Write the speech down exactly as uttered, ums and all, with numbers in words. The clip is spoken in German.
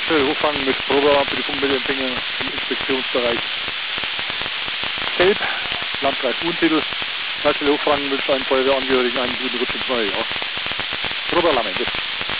Schnell hochfangen mit Probealarm für die Funkmeldeempfänger im Inspektionsbereich. Gelb, Landkreis Wunsiedel. Schnell hochfangen, wünscht einen Feuerwehrangehörigen einen guten Rutsch ins neue Jahr. Probealarm Ende.